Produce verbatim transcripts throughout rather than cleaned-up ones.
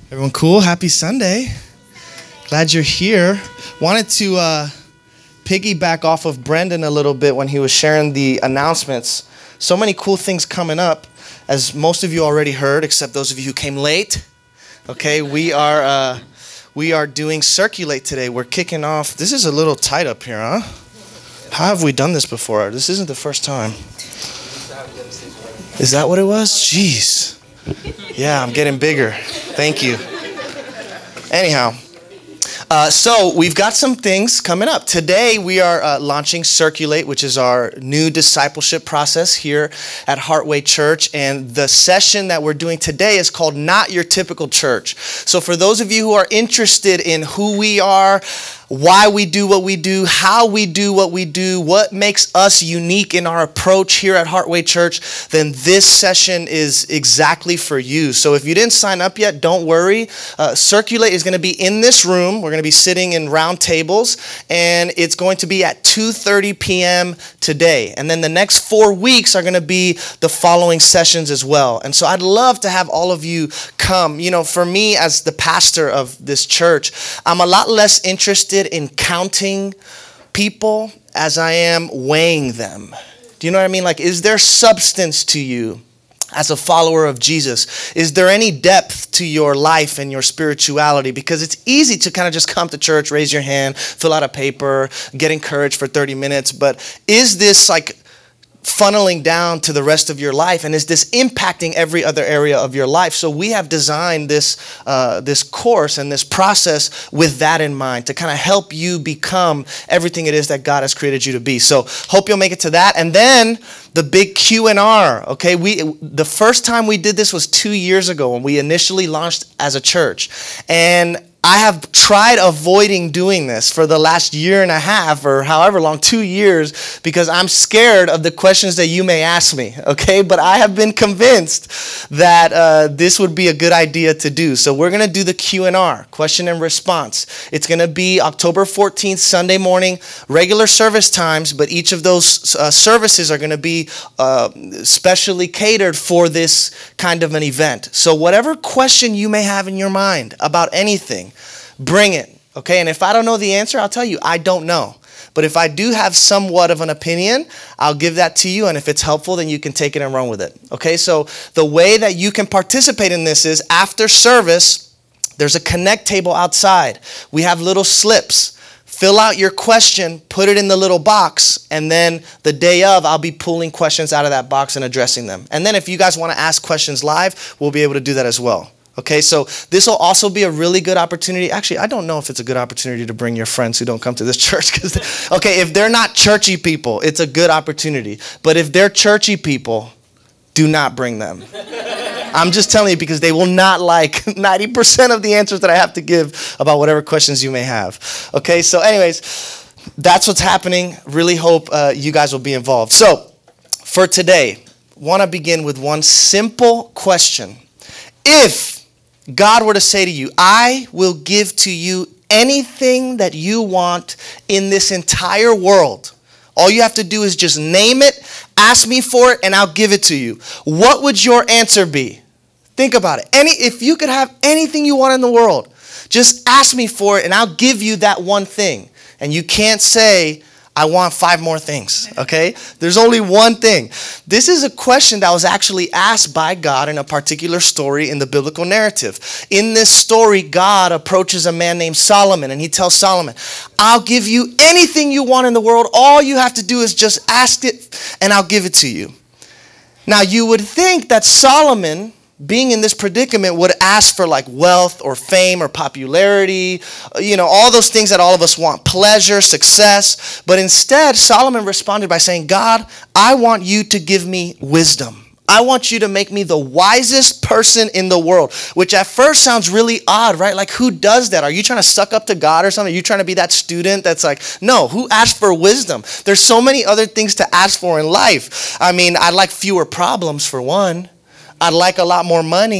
Everyone cool? Happy Sunday. Glad you're here. Wanted to uh, piggyback off of Brendan a little bit when he was sharing the announcements. So many cool things coming up, as most of you already heard, except those of you who came late. Okay, we are uh, we are doing Circulate today. We're kicking off. This is a little tight up here, huh? How have we done this before? This isn't the first time. Is that what it was? Jeez. Yeah, I'm getting bigger. Thank you. Anyhow, uh, so we've got some things coming up. Today we are uh, launching Circulate, which is our new discipleship process here at Heartway Church. And the session that we're doing today is called Not Your Typical Church. So for those of you who are interested in who we are, why we do what we do, how we do what we do, what makes us unique in our approach here at Heartway Church, then this session is exactly for you. So if you didn't sign up yet, don't worry. Uh, Circulate is going to be in this room. We're going to be sitting in round tables, and it's going to be at two thirty p.m. today. And then the next four weeks are going to be the following sessions as well. And so I'd love to have all of you come. You know, for me as the pastor of this church, I'm a lot less interested in counting people as I am weighing them. Do you know what I mean? Like, is there substance to you as a follower of Jesus? Is there any depth to your life and your spirituality? Because it's easy to kind of just come to church, raise your hand, fill out a paper, get encouraged for thirty minutes. But is this like funneling down to the rest of your life, and is this impacting every other area of your life? So we have designed this uh, this course and this process with that in mind, to kind of help you become everything it is that God has created you to be. So hope you'll make it to that. And then the big Q and R. Okay, we the first time we did this was two years ago when we initially launched as a church, and I have tried avoiding doing this for the last year and a half or however long, two years, because I'm scared of the questions that you may ask me, okay? But I have been convinced that uh, this would be a good idea to do. So we're going to do the Q and R, question and response. It's going to be October fourteenth, Sunday morning, regular service times, but each of those uh, services are going to be uh, specially catered for this kind of an event. So whatever question you may have in your mind about anything, bring it, okay? And if I don't know the answer, I'll tell you, I don't know. But if I do have somewhat of an opinion, I'll give that to you, and if it's helpful, then you can take it and run with it, okay? So the way that you can participate in this is after service, there's a connect table outside. We have little slips. Fill out your question, put it in the little box, and then the day of, I'll be pulling questions out of that box and addressing them. And then if you guys want to ask questions live, we'll be able to do that as well. Okay, so this will also be a really good opportunity. Actually, I don't know if it's a good opportunity to bring your friends who don't come to this church. Cause, okay, if they're not churchy people, it's a good opportunity. But if they're churchy people, do not bring them. I'm just telling you, because they will not like ninety percent of the answers that I have to give about whatever questions you may have. Okay, so anyways, that's what's happening. Really hope uh, you guys will be involved. So for today, want to begin with one simple question. If God were to say to you, I will give to you anything that you want in this entire world. All you have to do is just name it, ask me for it, and I'll give it to you. What would your answer be? Think about it. Any, if you could have anything you want in the world, just ask me for it, and I'll give you that one thing. And you can't say, I want five more things, okay? There's only one thing. This is a question that was actually asked by God in a particular story in the biblical narrative. In this story, God approaches a man named Solomon, and he tells Solomon, I'll give you anything you want in the world. All you have to do is just ask it, and I'll give it to you. Now, you would think that Solomon, being in this predicament, would ask for like wealth or fame or popularity, you know, all those things that all of us want, pleasure, success. But instead, Solomon responded by saying, God, I want you to give me wisdom. I want you to make me the wisest person in the world, which at first sounds really odd, right? Like, who does that? Are you trying to suck up to God or something? Are you trying to be that student that's like, no, who asked for wisdom? There's so many other things to ask for in life. I mean, I'd like fewer problems for one. I'd like a lot more money.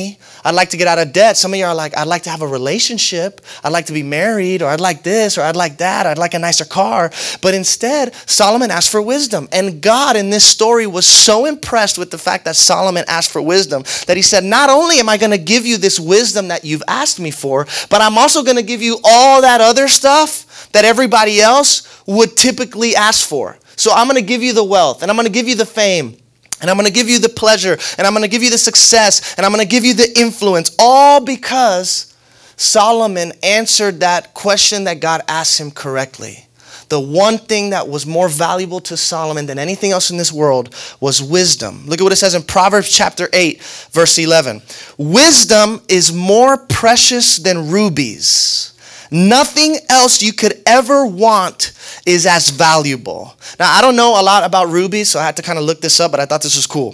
I'd like to get out of debt. Some of you are like, I'd like to have a relationship. I'd like to be married, or I'd like this, or I'd like that. I'd like a nicer car. But instead, Solomon asked for wisdom. And God in this story was so impressed with the fact that Solomon asked for wisdom that he said, not only am I going to give you this wisdom that you've asked me for, but I'm also going to give you all that other stuff that everybody else would typically ask for. So I'm going to give you the wealth, and I'm going to give you the fame, and I'm going to give you the pleasure, and I'm going to give you the success, and I'm going to give you the influence, all because Solomon answered that question that God asked him correctly. The one thing that was more valuable to Solomon than anything else in this world was wisdom. Look at what it says in Proverbs chapter eight, verse eleven. Wisdom is more precious than rubies. Nothing else you could ever want is as valuable. Now, I don't know a lot about rubies, so I had to kind of look this up, but I thought this was cool.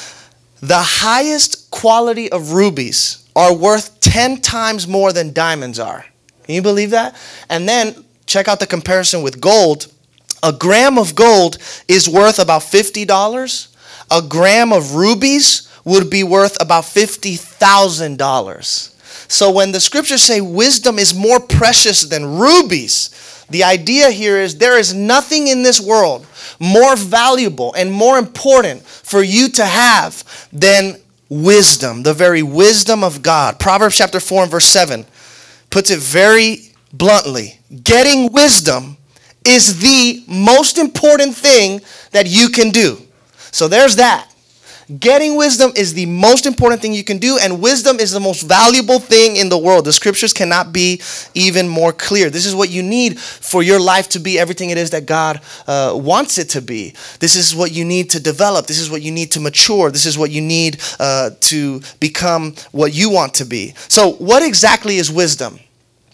The highest quality of rubies are worth ten times more than diamonds are. Can you believe that? And then check out the comparison with gold. A gram of gold is worth about fifty dollars. A gram of rubies would be worth about fifty thousand dollars. So when the scriptures say wisdom is more precious than rubies, the idea here is there is nothing in this world more valuable and more important for you to have than wisdom, the very wisdom of God. Proverbs chapter four and verse seven puts it very bluntly. Getting wisdom is the most important thing that you can do. So there's that. Getting wisdom is the most important thing you can do, and wisdom is the most valuable thing in the world. The scriptures cannot be even more clear. This is what you need for your life to be everything it is that God uh, wants it to be. This is what you need to develop. This is what you need to mature. This is what you need uh, to become what you want to be. So what exactly is wisdom?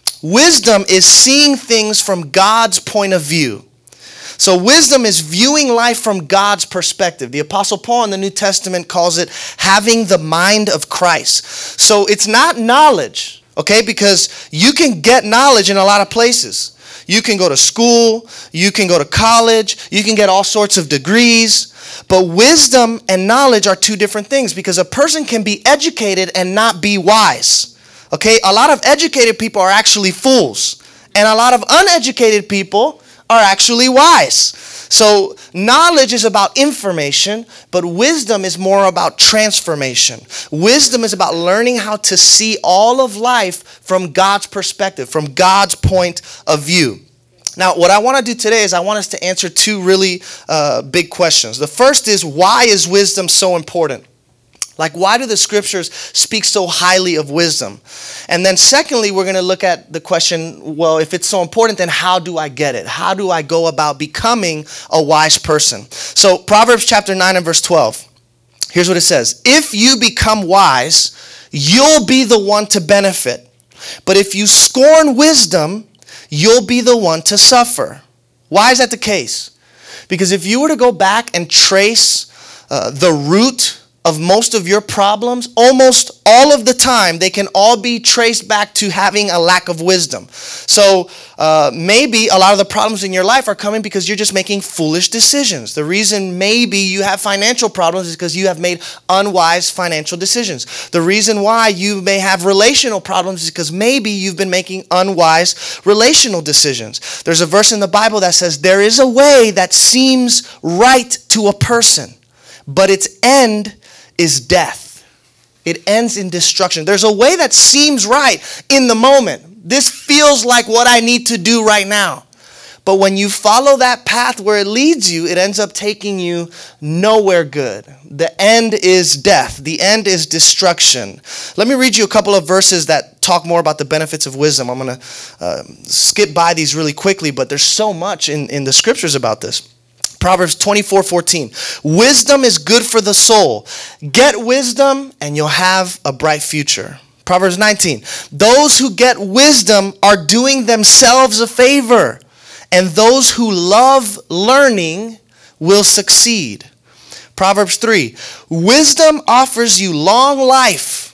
Wisdom is seeing things from God's point of view. So wisdom is viewing life from God's perspective. The Apostle Paul in the New Testament calls it having the mind of Christ. So it's not knowledge, okay? Because you can get knowledge in a lot of places. You can go to school, you can go to college, you can get all sorts of degrees. But wisdom and knowledge are two different things, because a person can be educated and not be wise. Okay? A lot of educated people are actually fools. And a lot of uneducated people are actually wise. So knowledge is about information, but wisdom is more about transformation. Wisdom is about learning how to see all of life from God's perspective, from God's point of view. Now, what I want to do today is I want us to answer two really uh, big questions. The first is, why is wisdom so important? Like, why do the scriptures speak so highly of wisdom? And then secondly, we're going to look at the question, well, if it's so important, then how do I get it? How do I go about becoming a wise person? So Proverbs chapter nine and verse twelve. Here's what it says. If you become wise, you'll be the one to benefit. But if you scorn wisdom, you'll be the one to suffer. Why is that the case? Because if you were to go back and trace uh, the root of most of your problems, almost all of the time, they can all be traced back to having a lack of wisdom. So uh, maybe a lot of the problems in your life are coming because you're just making foolish decisions. The reason maybe you have financial problems is because you have made unwise financial decisions. The reason why you may have relational problems is because maybe you've been making unwise relational decisions. There's a verse in the Bible that says, there is a way that seems right to a person, but its end is death. It ends in destruction. There's a way that seems right in the moment. This feels like what I need to do right now. But when you follow that path where it leads you, it ends up taking you nowhere good. The end is death. The end is destruction. Let me read you a couple of verses that talk more about the benefits of wisdom. I'm going to uh, skip by these really quickly, but there's so much in, in the scriptures about this. Proverbs twenty-four fourteen. Wisdom is good for the soul. Get wisdom and you'll have a bright future. Proverbs nineteen. Those who get wisdom are doing themselves a favor, and those who love learning will succeed. Proverbs three. Wisdom offers you long life,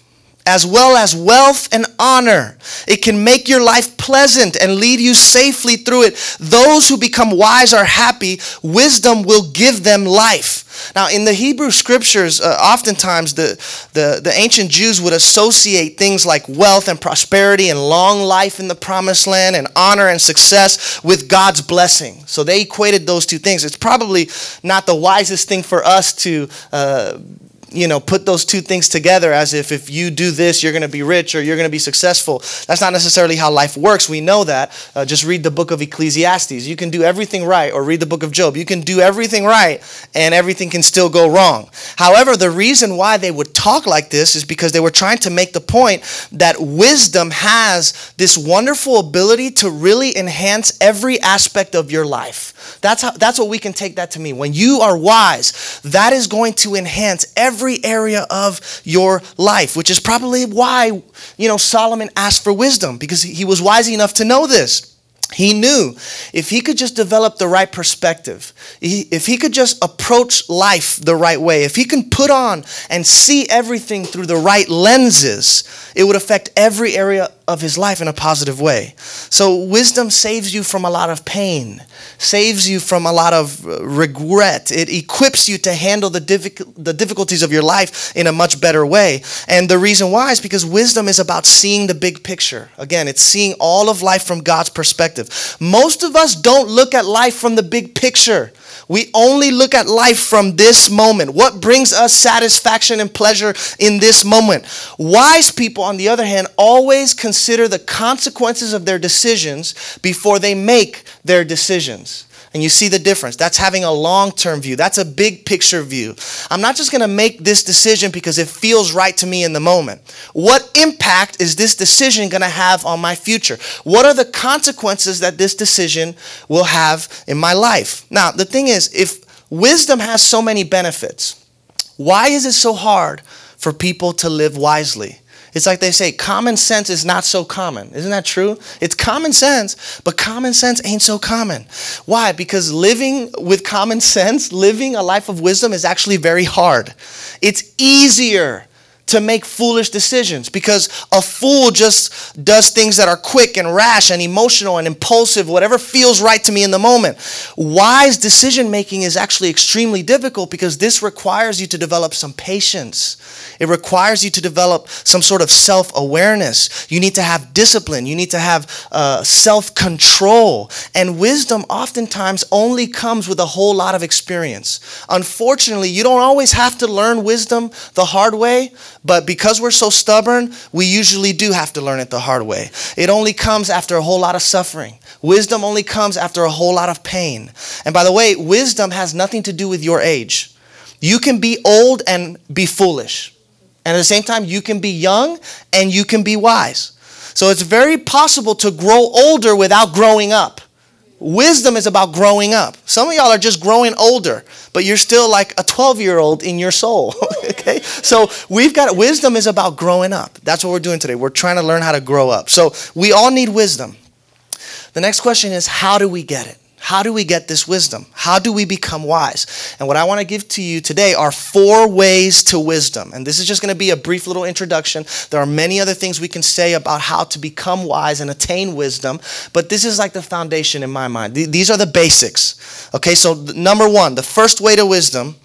as well as wealth and honor. It can make your life pleasant and lead you safely through it. Those who become wise are happy. Wisdom will give them life. Now, in the Hebrew scriptures, uh, oftentimes the, the, the ancient Jews would associate things like wealth and prosperity and long life in the promised land and honor and success with God's blessing. So they equated those two things. It's probably not the wisest thing for us to uh, you know, put those two things together as if if you do this, you're going to be rich or you're going to be successful. That's not necessarily how life works. We know that. Uh, just read the book of Ecclesiastes. You can do everything right, or read the book of Job. You can do everything right and everything can still go wrong. However, the reason why they would talk like this is because they were trying to make the point that wisdom has this wonderful ability to really enhance every aspect of your life. That's how, that's what we can take that to mean. When you are wise, that is going to enhance every area of your life, which is probably why, you know, Solomon asked for wisdom, because he was wise enough to know this. He knew if he could just develop the right perspective, if he could just approach life the right way, if he can put on and see everything through the right lenses, it would affect every area of his life in a positive way. So wisdom saves you from a lot of pain, saves you from a lot of regret. It equips you to handle the, difficult, the difficulties of your life in a much better way. And the reason why is because wisdom is about seeing the big picture. Again, it's seeing all of life from God's perspective. Most of us don't look at life from the big picture. We only look at life from this moment. What brings us satisfaction and pleasure in this moment? Wise people, on the other hand, always consider the consequences of their decisions before they make their decisions. And you see the difference. That's having a long-term view. That's a big picture view. I'm not just going to make this decision because it feels right to me in the moment. What impact is this decision going to have on my future? What are the consequences that this decision will have in my life? Now, the thing is, if wisdom has so many benefits, why is it so hard for people to live wisely? It's like they say, common sense is not so common. Isn't that true? It's common sense, but common sense ain't so common. Why? Because living with common sense, living a life of wisdom is actually very hard. It's easier to make foolish decisions because a fool just does things that are quick and rash and emotional and impulsive, whatever feels right to me in the moment. Wise decision making is actually extremely difficult because this requires you to develop some patience. It requires you to develop some sort of self-awareness. You need to have discipline. You need to have uh, self-control. And wisdom oftentimes only comes with a whole lot of experience. Unfortunately, you don't always have to learn wisdom the hard way. But because we're so stubborn, we usually do have to learn it the hard way. It only comes after a whole lot of suffering. Wisdom only comes after a whole lot of pain. And by the way, wisdom has nothing to do with your age. You can be old and be foolish. And at the same time, you can be young and you can be wise. So it's very possible to grow older without growing up. Wisdom is about growing up. Some of y'all are just growing older, but you're still like a twelve-year-old in your soul. Okay? So we've got, wisdom is about growing up. That's what we're doing today. We're trying to learn how to grow up. So we all need wisdom. The next question is, how do we get it? How do we get this wisdom? How do we become wise? And what I want to give to you today are four ways to wisdom. And this is just going to be a brief little introduction. There are many other things we can say about how to become wise and attain wisdom, but this is like the foundation in my mind. These are the basics. Okay, so number one, the first way to wisdom,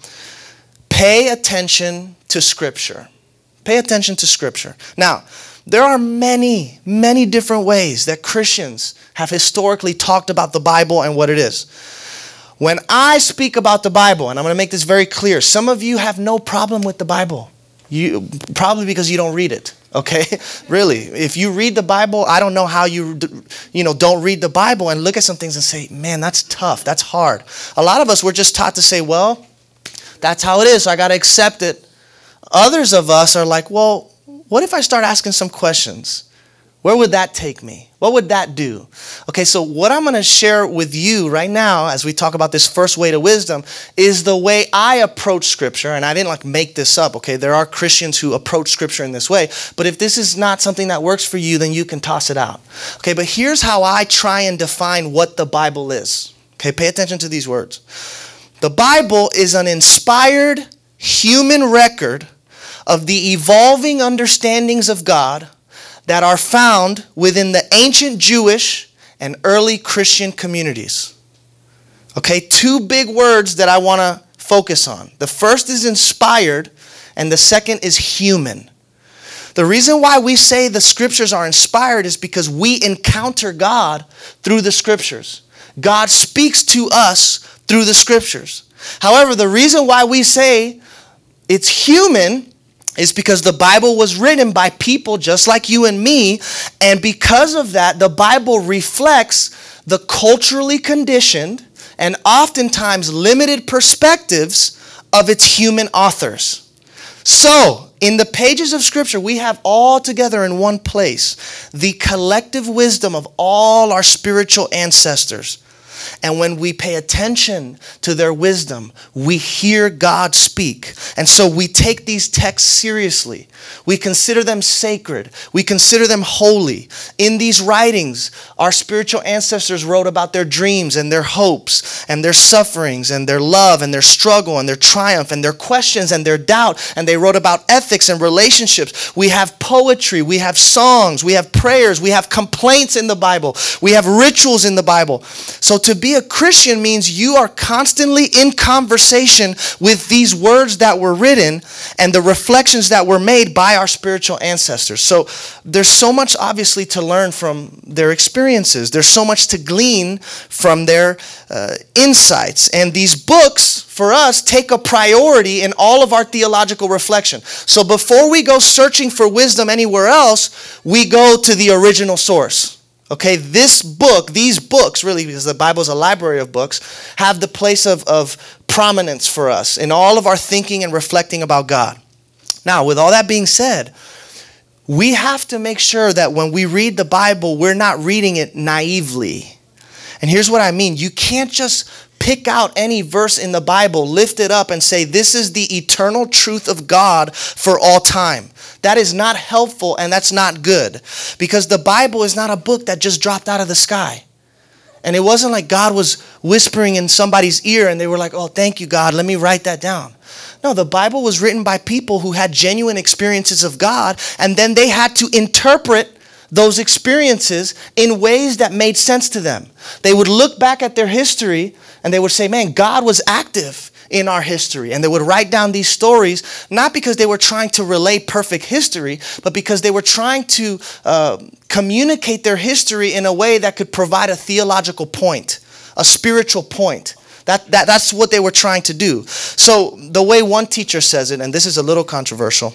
pay attention to Scripture. Pay attention to Scripture. Now, there are many, many different ways that Christians have historically talked about the Bible and what it is. When I speak about the Bible, and I'm going to make this very clear, some of you have no problem with the Bible. You probably because you don't read it. Okay? Really. If you read the Bible, I don't know how you, you know, don't read the Bible and look at some things and say, man, that's tough. That's hard. A lot of us were just taught to say, well, that's how it is, so I got to accept it. Others of us are like, well, what if I start asking some questions? Where would that take me? What would that do? Okay, so what I'm going to share with you right now as we talk about this first way to wisdom is the way I approach Scripture. And I didn't like make this up, okay? There are Christians who approach Scripture in this way. But if this is not something that works for you, then you can toss it out. Okay, but here's how I try and define what the Bible is. Okay, pay attention to these words. The Bible is an inspired human record of the evolving understandings of God that are found within the ancient Jewish and early Christian communities. Okay, two big words that I want to focus on. The first is inspired, and the second is human. The reason why we say the scriptures are inspired is because we encounter God through the scriptures. God speaks to us through the scriptures. However, the reason why we say it's human is because the Bible was written by people just like you and me, and because of that, the Bible reflects the culturally conditioned and oftentimes limited perspectives of its human authors. So, in the pages of Scripture, we have all together in one place the collective wisdom of all our spiritual ancestors. And when we pay attention to their wisdom, we hear God speak. And so we take these texts seriously. We consider them sacred. We consider them holy. In these writings, our spiritual ancestors wrote about their dreams and their hopes and their sufferings and their love and their struggle and their triumph and their questions and their doubt. And they wrote about ethics and relationships. We have poetry. We have songs. We have prayers. We have complaints in the Bible. We have rituals in the Bible. So to be a Christian means you are constantly in conversation with these words that were written and the reflections that were made by our spiritual ancestors. So there's so much obviously to learn from their experiences. There's so much to glean from their uh, insights. And these books, for us, take a priority in all of our theological reflection. So before we go searching for wisdom anywhere else, we go to the original source. Okay, this book, these books, really, because the Bible is a library of books, have the place of, of prominence for us in all of our thinking and reflecting about God. Now, with all that being said, we have to make sure that when we read the Bible, we're not reading it naively. And here's what I mean. You can't just pick out any verse in the Bible, lift it up, and say, this is the eternal truth of God for all time. That is not helpful, and that's not good. Because the Bible is not a book that just dropped out of the sky. And it wasn't like God was whispering in somebody's ear, and they were like, oh, thank you, God, let me write that down. No, the Bible was written by people who had genuine experiences of God, and then they had to interpret those experiences in ways that made sense to them. They would look back at their history, and they would say, man, God was active in our history. And they would write down these stories, not because they were trying to relay perfect history, but because they were trying to uh, communicate their history in a way that could provide a theological point, a spiritual point. That, that, that's what they were trying to do. So the way one teacher says it, and this is a little controversial,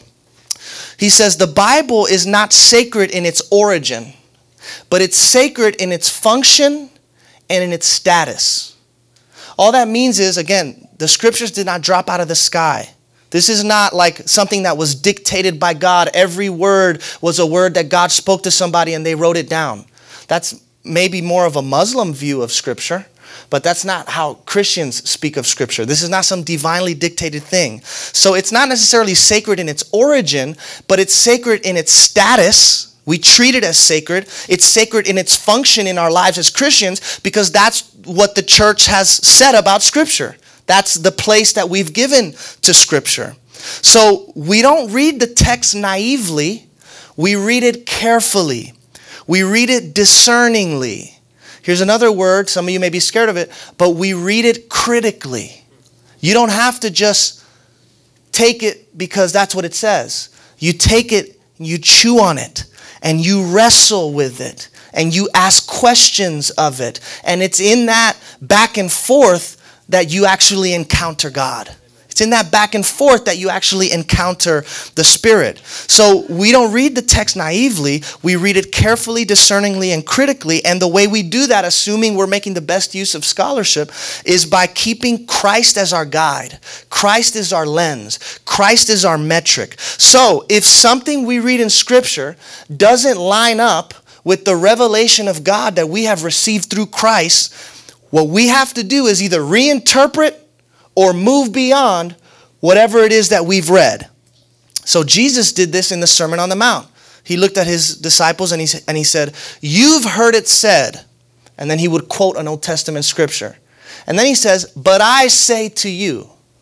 he says the Bible is not sacred in its origin, but it's sacred in its function and in its status. All that means is, again, the scriptures did not drop out of the sky. This is not like something that was dictated by God. Every word was a word that God spoke to somebody and they wrote it down. That's maybe more of a Muslim view of scripture, but that's not how Christians speak of scripture. This is not some divinely dictated thing. So it's not necessarily sacred in its origin, but it's sacred in its status. We treat it as sacred. It's sacred in its function in our lives as Christians because that's what the church has said about Scripture. That's the place that we've given to Scripture. So we don't read the text naively. We read it carefully. We read it discerningly. Here's another word. Some of you may be scared of it, but we read it critically. You don't have to just take it because that's what it says. You take it, you chew on it, and you wrestle with it, and you ask questions of it. And it's in that back and forth that you actually encounter God. It's in that back and forth that you actually encounter the Spirit. So we don't read the text naively. We read it carefully, discerningly, and critically. And the way we do that, assuming we're making the best use of scholarship, is by keeping Christ as our guide. Christ is our lens. Christ is our metric. So if something we read in Scripture doesn't line up with the revelation of God that we have received through Christ, what we have to do is either reinterpret or move beyond whatever it is that we've read. So Jesus did this in the Sermon on the Mount. He looked at his disciples and he, and he said, you've heard it said. And then he would quote an Old Testament scripture. And then he says, but I say to you.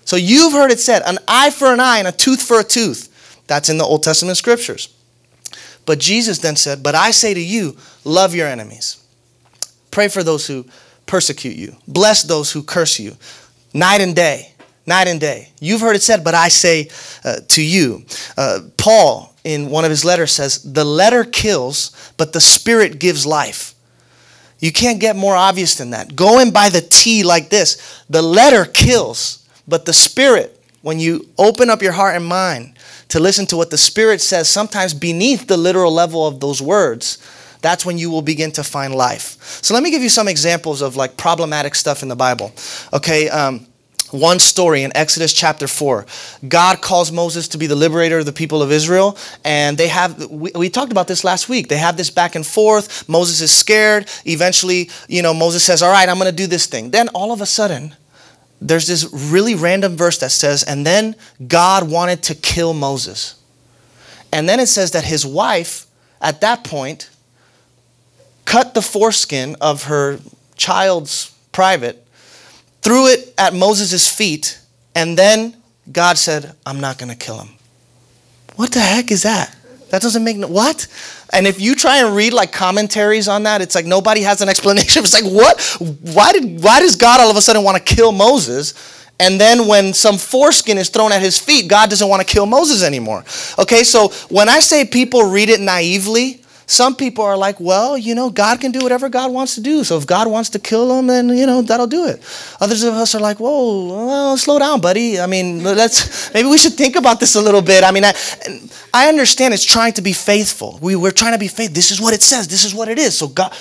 So you've heard it said, an eye for an eye and a tooth for a tooth. That's in the Old Testament scriptures. But Jesus then said, but I say to you, love your enemies. Pray for those who persecute you. Bless those who curse you. Night and day, night and day. You've heard it said, but I say uh, to you. Uh, Paul, in one of his letters, says, the letter kills, but the Spirit gives life. You can't get more obvious than that. Going by the T like this, the letter kills, but the Spirit, when you open up your heart and mind to listen to what the Spirit says, sometimes beneath the literal level of those words, that's when you will begin to find life. So let me give you some examples of like problematic stuff in the Bible. Okay, um, one story in Exodus chapter four. God calls Moses to be the liberator of the people of Israel. And they have, we, we talked about this last week. They have this back and forth. Moses is scared. Eventually, you know, Moses says, all right, I'm going to do this thing. Then all of a sudden, there's this really random verse that says, and then God wanted to kill Moses. And then it says that his wife, at that point, cut the foreskin of her child's private, threw it at Moses' feet, and then God said, I'm not going to kill him. What the heck is that? That doesn't make no, what? And if you try and read like commentaries on that, it's like nobody has an explanation. It's like, what? Why did why does God all of a sudden want to kill Moses? And then when some foreskin is thrown at his feet, God doesn't want to kill Moses anymore. Okay, so when I say people read it naively, some people are like, well, you know, God can do whatever God wants to do. So if God wants to kill him, then, you know, that'll do it. Others of us are like, whoa, well, slow down, buddy. I mean, let's, maybe we should think about this a little bit. I mean, I, I understand it's trying to be faithful. We, we're trying to be faithful. This is what it says. This is what it is. So God,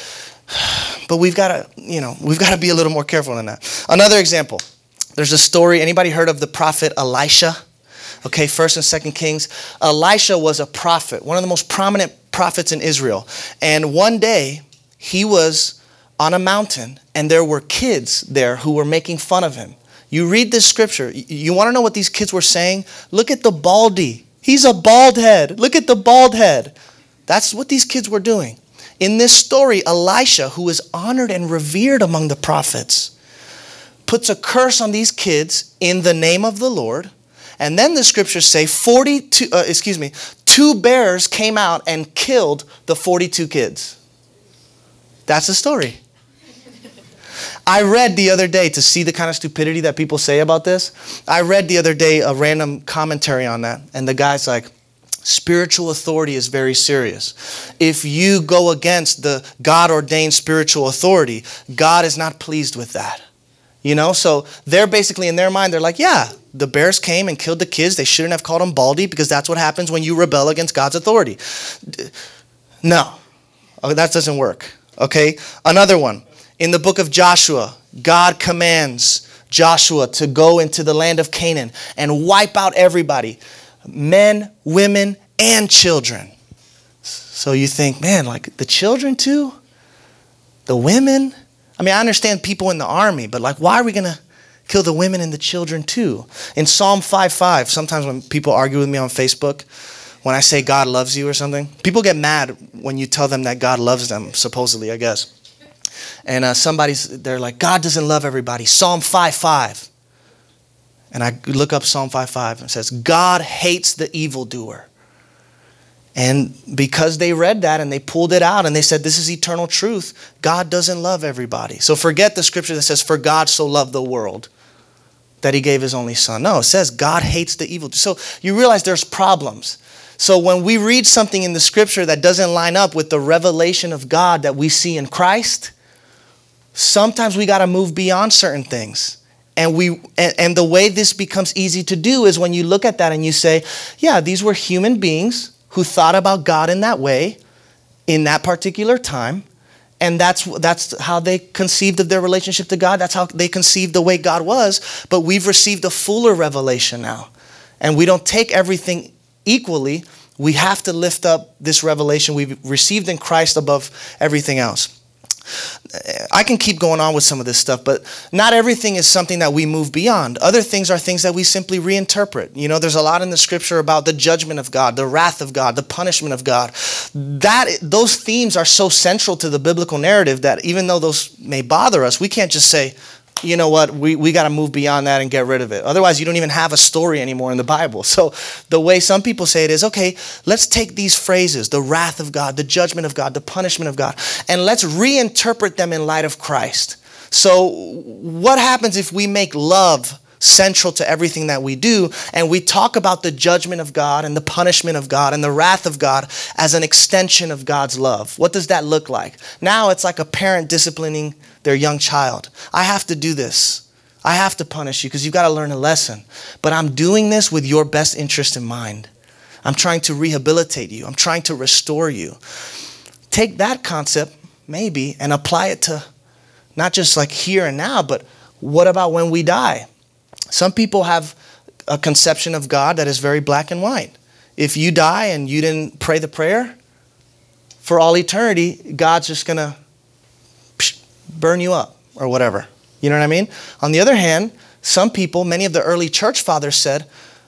but we've got to, you know, we've got to be a little more careful than that. Another example. There's a story. Anybody heard of the prophet Elisha? Okay, First and Second Kings. Elisha was a prophet, one of the most prominent prophets in Israel. And one day, he was on a mountain, and there were kids there who were making fun of him. You read this scripture. You want to know what these kids were saying? Look at the baldy. He's a bald head. Look at the bald head. That's what these kids were doing. In this story, Elisha, who is honored and revered among the prophets, puts a curse on these kids in the name of the Lord. And then the scriptures say forty-two, uh, excuse me, two bears came out and killed the forty-two kids. That's the story. I read the other day, to see the kind of stupidity that people say about this, I read the other day a random commentary on that. And the guy's like, spiritual authority is very serious. If you go against the God-ordained spiritual authority, God is not pleased with that. You know, so they're basically in their mind, they're like, yeah, the bears came and killed the kids. They shouldn't have called them baldy because that's what happens when you rebel against God's authority. No, that doesn't work. Okay, another one. In the book of Joshua, God commands Joshua to go into the land of Canaan and wipe out everybody, men, women, and children. So you think, man, like the children too? The women? I mean, I understand people in the army, but like, why are we going to kill the women and the children too? In Psalm five five, sometimes when people argue with me on Facebook, when I say God loves you or something, people get mad when you tell them that God loves them, supposedly, I guess. And uh, somebody's, they're like, God doesn't love everybody. Psalm five five. And I look up Psalm five five and it says, God hates the evildoer. And because they read that and they pulled it out and they said, this is eternal truth, God doesn't love everybody. So forget the scripture that says, for God so loved the world that he gave his only son. No, it says God hates the evil. So you realize there's problems. So when we read something in the scripture that doesn't line up with the revelation of God that we see in Christ, sometimes we got to move beyond certain things. And we and, and the way this becomes easy to do is when you look at that and you say, yeah, these were human beings who thought about God in that way, in that particular time. And that's that's how they conceived of their relationship to God. That's how they conceived the way God was. But we've received a fuller revelation now. And we don't take everything equally. We have to lift up this revelation we've received in Christ above everything else. I can keep going on with some of this stuff, but not everything is something that we move beyond. Other things are things that we simply reinterpret. You know, there's a lot in the scripture about the judgment of God, the wrath of God, the punishment of God. That those themes are so central to the biblical narrative that even though those may bother us, we can't just say, you know what, we, we got to move beyond that and get rid of it. Otherwise, you don't even have a story anymore in the Bible. So the way some people say it is, okay, let's take these phrases, the wrath of God, the judgment of God, the punishment of God, and let's reinterpret them in light of Christ. So what happens if we make love central to everything that we do, and we talk about the judgment of God and the punishment of God and the wrath of God as an extension of God's love? What does that look like? Now it's like a parent disciplining their young child. I have to do this. I have to punish you because you've got to learn a lesson. But I'm doing this with your best interest in mind. I'm trying to rehabilitate you. I'm trying to restore you. Take that concept, maybe, and apply it to not just like here and now, but what about when we die? Some people have a conception of God that is very black and white. If you die and you didn't pray the prayer, for all eternity, God's just going to burn you up or whatever. You know what I mean? On the other hand, some people, many of the early church fathers said,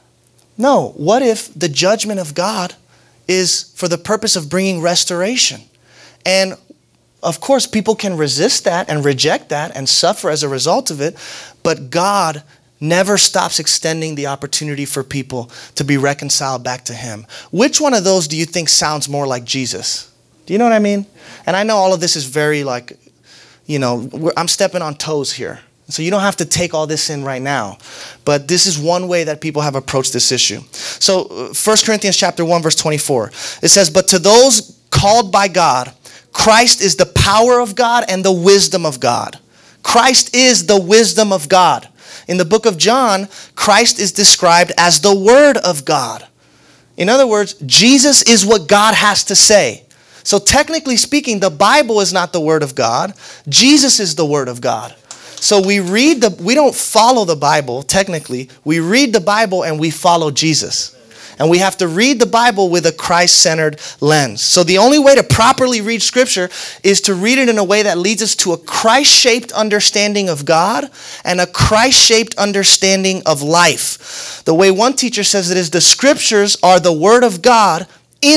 no, what if the judgment of God is for the purpose of bringing restoration? And of course, people can resist that and reject that and suffer as a result of it, but God never stops extending the opportunity for people to be reconciled back to him. Which one of those do you think sounds more like Jesus? Do you know what I mean? And I know all of this is very like, you know, we're, I'm stepping on toes here. So you don't have to take all this in right now. But this is one way that people have approached this issue. So First Corinthians chapter one, verse twenty-four, it says, but to those called by God, Christ is the power of God and the wisdom of God. Christ is the wisdom of God. In the book of John, Christ is described as the Word of God. In other words, Jesus is what God has to say. So technically speaking, the Bible is not the Word of God. Jesus is the Word of God. So we read the, we don't follow the Bible, technically. We read the Bible and we follow Jesus. And we have to read the Bible with a Christ-centered lens. So the only way to properly read Scripture is to read it in a way that leads us to a Christ-shaped understanding of God and a Christ-shaped understanding of life. The way one teacher says it is, the Scriptures are the Word of God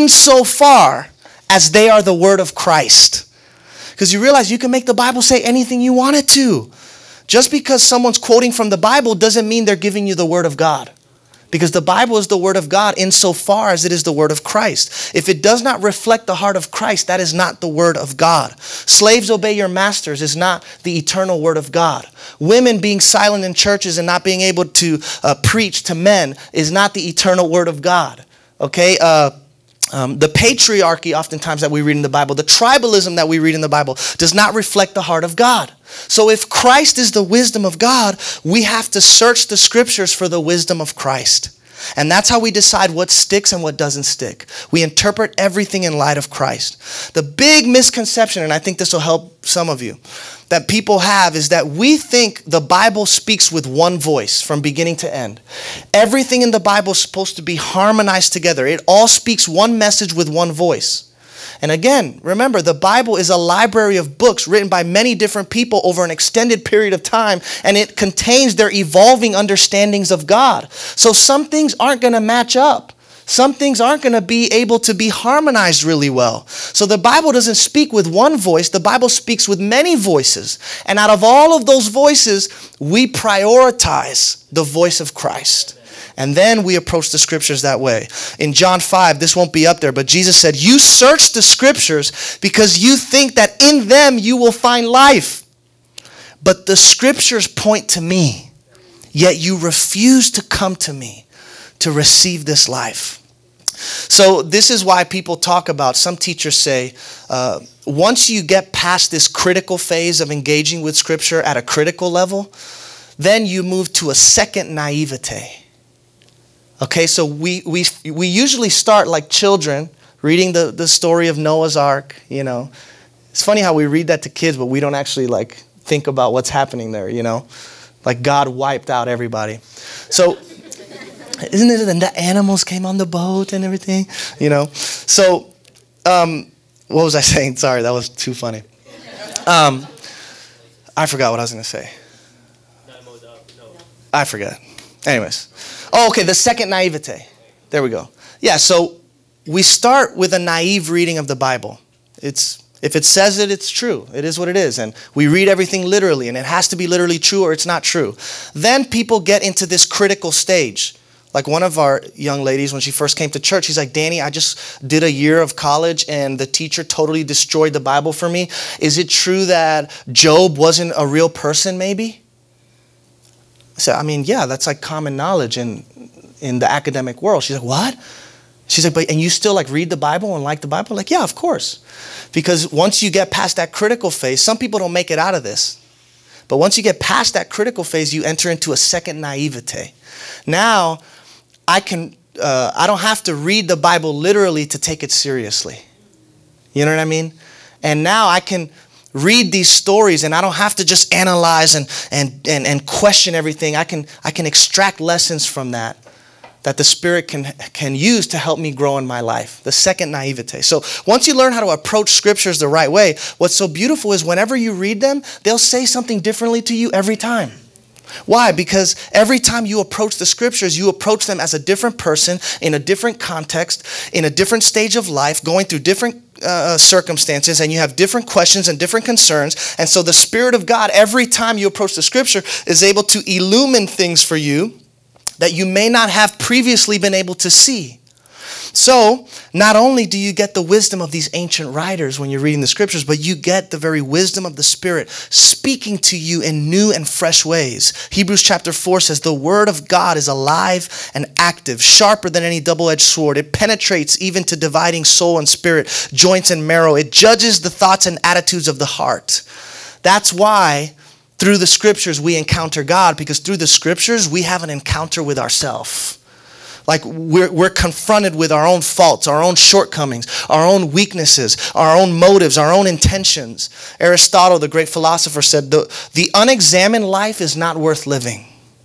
insofar as they are the Word of Christ. Because you realize you can make the Bible say anything you want it to. Just because someone's quoting from the Bible doesn't mean they're giving you the Word of God. Because the Bible is the Word of God insofar as it is the Word of Christ. If it does not reflect the heart of Christ, that is not the Word of God. Slaves, obey your masters is not the eternal Word of God. Women being silent in churches and not being able to uh, preach to men is not the eternal Word of God. Okay? Uh, um, the patriarchy oftentimes that we read in the Bible, the tribalism that we read in the Bible does not reflect the heart of God. So if Christ is the wisdom of God, we have to search the Scriptures for the wisdom of Christ. And that's how we decide what sticks and what doesn't stick. We interpret everything in light of Christ. The big misconception, and I think this will help some of you, that people have is that we think the Bible speaks with one voice from beginning to end. Everything in the Bible is supposed to be harmonized together. It all speaks one message with one voice. And again, remember, the Bible is a library of books written by many different people over an extended period of time, and it contains their evolving understandings of God. So some things aren't going to match up. Some things aren't going to be able to be harmonized really well. So the Bible doesn't speak with one voice. The Bible speaks with many voices. And out of all of those voices, we prioritize the voice of Christ. And then we approach the Scriptures that way. In John five, this won't be up there, but Jesus said, you search the Scriptures because you think that in them you will find life. But the Scriptures point to me, yet you refuse to come to me to receive this life. So this is why people talk about, some teachers say, uh, once you get past this critical phase of engaging with Scripture at a critical level, then you move to a second naivete. Okay, so we, we, we usually start like children, reading the, the story of Noah's Ark, you know. It's funny how we read that to kids, but we don't actually like think about what's happening there, you know. Like God wiped out everybody. So, isn't it, and the animals came on the boat and everything, you know. So, um, what was I saying? Sorry, that was too funny. Um, I forgot what I was going to say. I forgot. Anyways. Oh, okay, the second naivete. There we go. Yeah, so we start with a naive reading of the Bible. It's If it says it, it's true. It is what it is. And we read everything literally, and it has to be literally true or it's not true. Then people get into this critical stage. Like one of our young ladies, when she first came to church, she's like, Danny, I just did a year of college and the teacher totally destroyed the Bible for me. Is it true that Job wasn't a real person maybe? So, I mean, yeah, that's like common knowledge in, in the academic world. She's like, what? She's like, but and you still like read the Bible and like the Bible? Like, yeah, of course. Because once you get past that critical phase, some people don't make it out of this. But once you get past that critical phase, you enter into a second naivete. Now, I can, uh, I don't have to read the Bible literally to take it seriously. You know what I mean? And now I can read these stories and I don't have to just analyze and and and, and question everything. I can I can extract lessons from that. That the Spirit can can use to help me grow in my life. The second naivete. So once you learn how to approach scriptures the right way, what's so beautiful is whenever you read them, they'll say something differently to you every time. Why? Because every time you approach the scriptures, you approach them as a different person, in a different context, in a different stage of life, going through different uh, circumstances, and you have different questions and different concerns. And so the Spirit of God, every time you approach the scripture, is able to illumine things for you that you may not have previously been able to see. So, not only do you get the wisdom of these ancient writers when you're reading the scriptures, but you get the very wisdom of the Spirit speaking to you in new and fresh ways. Hebrews chapter four says, the word of God is alive and active, sharper than any double-edged sword. It penetrates even to dividing soul and spirit, joints and marrow. It judges the thoughts and attitudes of the heart. That's why through the scriptures we encounter God, because through the scriptures we have an encounter with ourselves. Like we're, we're confronted with our own faults, our own shortcomings, our own weaknesses, our own motives, our own intentions. Aristotle, the great philosopher, said the, the unexamined life is not worth living.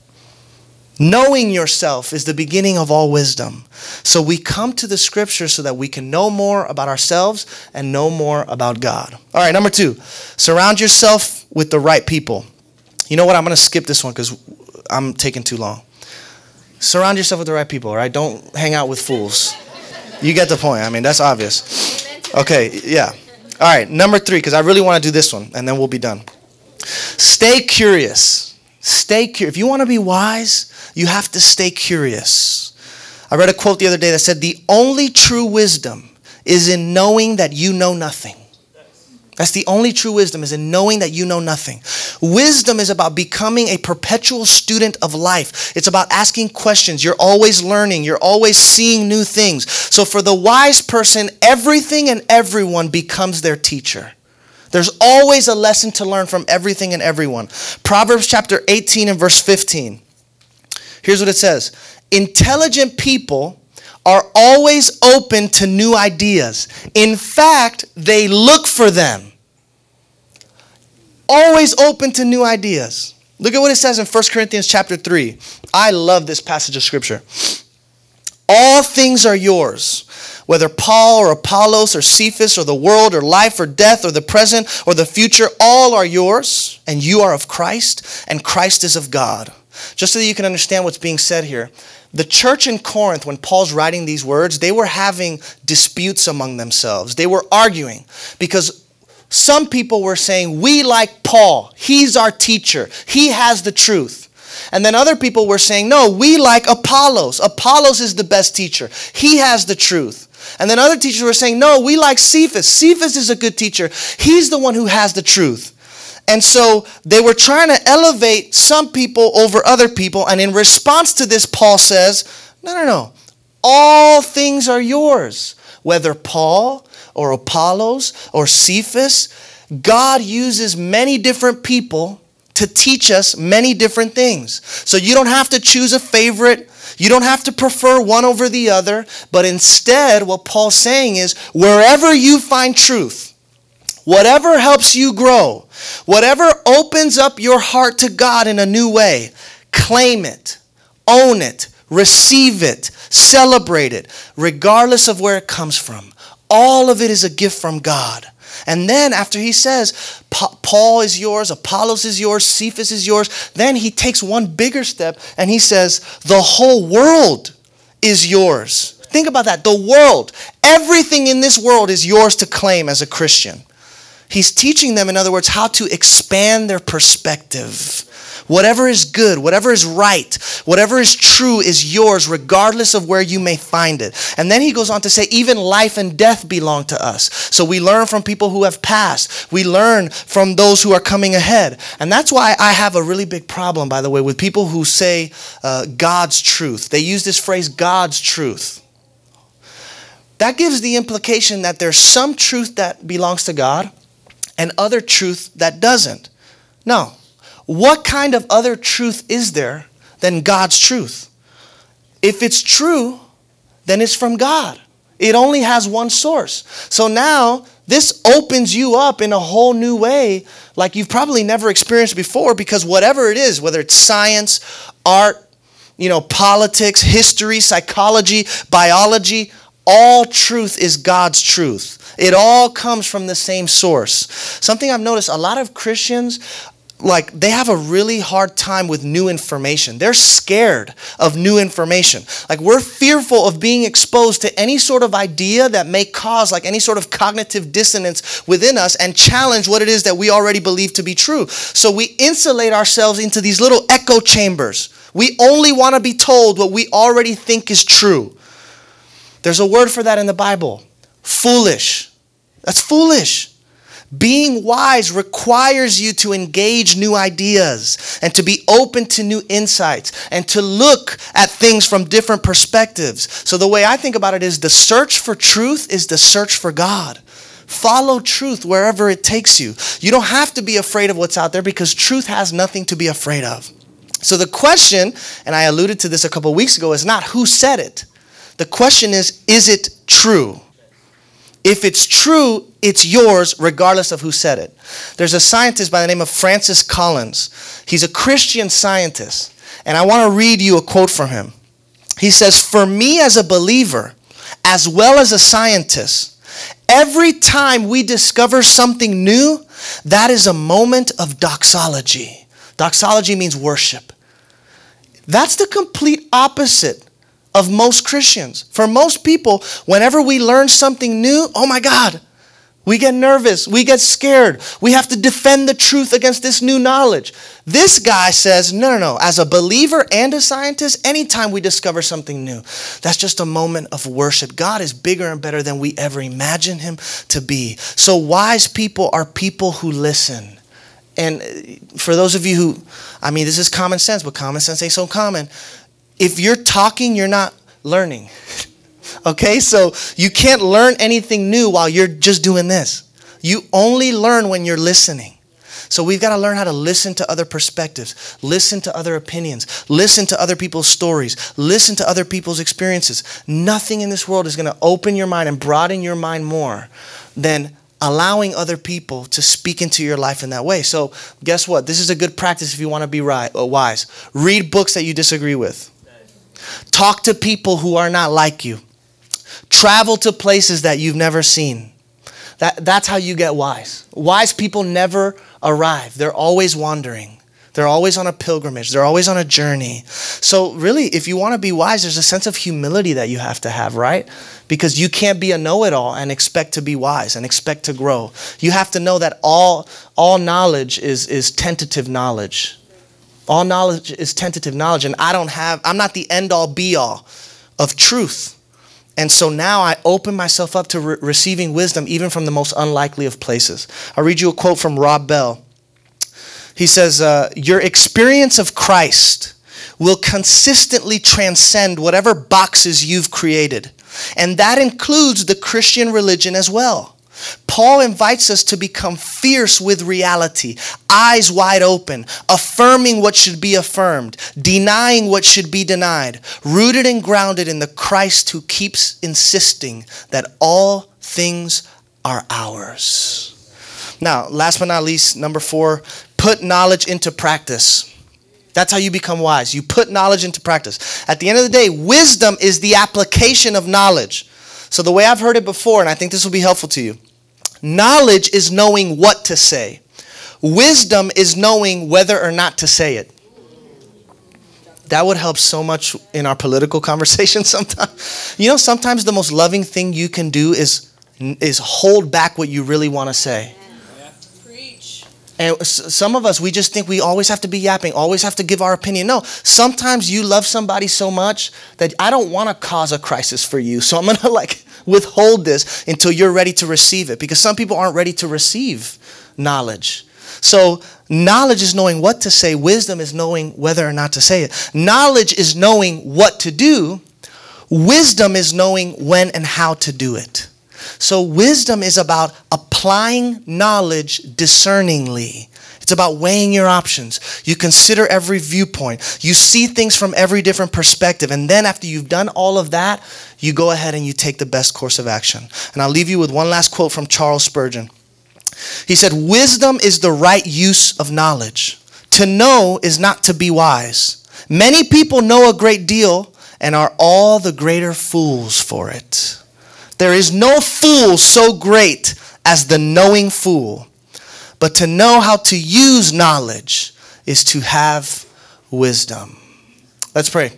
Knowing yourself is the beginning of all wisdom. So we come to the scriptures so that we can know more about ourselves and know more about God. All right, number two, surround yourself with the right people. You know what? I'm going to skip this one because I'm taking too long. Surround yourself with the right people, all right? Don't hang out with fools. You get the point. I mean, that's obvious. Okay, yeah. All right, number three, because I really want to do this one, and then we'll be done. Stay curious. Stay curious. If you want to be wise, you have to stay curious. I read a quote the other day that said, the only true wisdom is in knowing that you know nothing. That's the only true wisdom, is in knowing that you know nothing. Wisdom is about becoming a perpetual student of life. It's about asking questions. You're always learning. You're always seeing new things. So for the wise person, everything and everyone becomes their teacher. There's always a lesson to learn from everything and everyone. Proverbs chapter eighteen and verse fifteen. Here's what it says. Intelligent people are always open to new ideas. In fact, they look for them. Always open to new ideas. Look at what it says in First Corinthians chapter three. I love this passage of scripture. All things are yours, whether Paul or Apollos or Cephas or the world or life or death or the present or the future, all are yours, and you are of Christ, and Christ is of God. Just so that you can understand what's being said here. The church in Corinth, when Paul's writing these words, they were having disputes among themselves. They were arguing because some people were saying, we like Paul. He's our teacher. He has the truth. And then other people were saying, no, we like Apollos. Apollos is the best teacher. He has the truth. And then other teachers were saying, no, we like Cephas. Cephas is a good teacher. He's the one who has the truth. And so they were trying to elevate some people over other people. And in response to this, Paul says, no, no, no. All things are yours. Whether Paul or Apollos or Cephas, God uses many different people to teach us many different things. So you don't have to choose a favorite. You don't have to prefer one over the other. But instead, what Paul's saying is, wherever you find truth, whatever helps you grow, whatever opens up your heart to God in a new way, claim it, own it, receive it, celebrate it, regardless of where it comes from. All of it is a gift from God. And then after he says, Paul is yours, Apollos is yours, Cephas is yours, then he takes one bigger step and he says, the whole world is yours. Think about that. The world, everything in this world is yours to claim as a Christian. He's teaching them, in other words, how to expand their perspective. Whatever is good, whatever is right, whatever is true is yours, regardless of where you may find it. And then he goes on to say, even life and death belong to us. So we learn from people who have passed. We learn from those who are coming ahead. And that's why I have a really big problem, by the way, with people who say uh, God's truth. They use this phrase, God's truth. That gives the implication that there's some truth that belongs to God and other truth that doesn't. No. What kind of other truth is there than God's truth? If it's true, then it's from God. It only has one source. So now this opens you up in a whole new way like you've probably never experienced before, because whatever it is, whether it's science, art, you know, politics, history, psychology, biology, all truth is God's truth. It all comes from the same source. Something I've noticed, a lot of Christians, like, they have a really hard time with new information. They're scared of new information. Like, we're fearful of being exposed to any sort of idea that may cause like any sort of cognitive dissonance within us and challenge what it is that we already believe to be true. So we insulate ourselves into these little echo chambers. We only want to be told what we already think is true. There's a word for that in the Bible. Foolish. That's foolish. Being wise requires you to engage new ideas and to be open to new insights and to look at things from different perspectives. So the way I think about it is the search for truth is the search for God. Follow truth wherever it takes you. You don't have to be afraid of what's out there because truth has nothing to be afraid of. So the question, and I alluded to this a couple weeks ago, is not who said it. The question is, is it true? If it's true, it's yours regardless of who said it. There's a scientist by the name of Francis Collins. He's a Christian scientist. And I want to read you a quote from him. He says, "For me as a believer, as well as a scientist, every time we discover something new, that is a moment of doxology." Doxology means worship. That's the complete opposite of most Christians. For most people, whenever we learn something new, oh my God, we get nervous, we get scared, we have to defend the truth against this new knowledge. This guy says, no, no, no, as a believer and a scientist, anytime we discover something new, that's just a moment of worship. God is bigger and better than we ever imagined him to be. So wise people are people who listen. And for those of you who, I mean, this is common sense, but common sense ain't so common. If you're talking, you're not learning. Okay, so you can't learn anything new while you're just doing this. You only learn when you're listening. So we've got to learn how to listen to other perspectives, listen to other opinions, listen to other people's stories, listen to other people's experiences. Nothing in this world is going to open your mind and broaden your mind more than allowing other people to speak into your life in that way. So guess what? This is a good practice if you want to be right, uh, wise. Read books that you disagree with. Talk to people who are not like you. Travel to places that you've never seen. That, that's how you get wise. Wise people never arrive. They're always wandering. They're always on a pilgrimage. They're always on a journey. So really, if you want to be wise, there's a sense of humility that you have to have, right? Because you can't be a know-it-all and expect to be wise and expect to grow. You have to know that all, all knowledge is, is tentative knowledge. All knowledge is tentative knowledge, and I don't have, I'm not the end-all, be-all of truth. And so now I open myself up to re- receiving wisdom even from the most unlikely of places. I'll read you a quote from Rob Bell. He says, uh, your experience of Christ will consistently transcend whatever boxes you've created. And that includes the Christian religion as well. Paul invites us to become fierce with reality, eyes wide open, affirming what should be affirmed, denying what should be denied, rooted and grounded in the Christ who keeps insisting that all things are ours. Now, last but not least, number four, put knowledge into practice. That's how you become wise. You put knowledge into practice. At the end of the day, wisdom is the application of knowledge. So the way I've heard it before, and I think this will be helpful to you, knowledge is knowing what to say. Wisdom is knowing whether or not to say it. That would help so much in our political conversation sometimes. You know, sometimes the most loving thing you can do is, is hold back what you really want to say. And s- some of us, we just think we always have to be yapping, always have to give our opinion. No, sometimes you love somebody so much that I don't want to cause a crisis for you. So I'm going to like withhold this until you're ready to receive it, because some people aren't ready to receive knowledge. So knowledge is knowing what to say. Wisdom is knowing whether or not to say it. Knowledge is knowing what to do. Wisdom is knowing when and how to do it. So wisdom is about applying knowledge discerningly. It's about weighing your options. You consider every viewpoint. You see things from every different perspective. And then after you've done all of that, you go ahead and you take the best course of action. And I'll leave you with one last quote from Charles Spurgeon. He said, "Wisdom is the right use of knowledge. To know is not to be wise. Many people know a great deal and are all the greater fools for it. There is no fool so great as the knowing fool. But to know how to use knowledge is to have wisdom." Let's pray.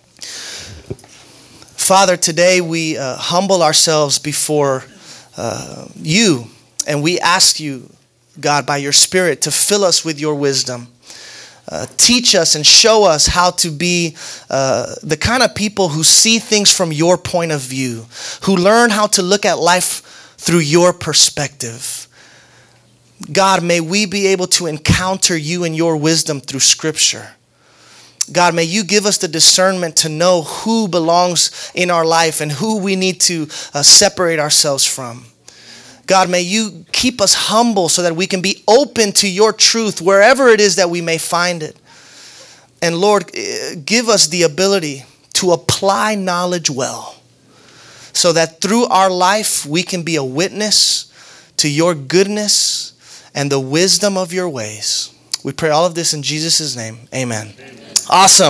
Father, today we uh, humble ourselves before uh, you. And we ask you, God, by your Spirit, to fill us with your wisdom. Uh, teach us and show us how to be uh, the kind of people who see things from your point of view, who learn how to look at life through your perspective. God, may we be able to encounter you and your wisdom through Scripture. God, may you give us the discernment to know who belongs in our life and who we need to uh, separate ourselves from. God, may you keep us humble so that we can be open to your truth wherever it is that we may find it. And Lord, give us the ability to apply knowledge well, so that through our life we can be a witness to your goodness and the wisdom of your ways. We pray all of this in Jesus' name. Amen. Amen. Awesome.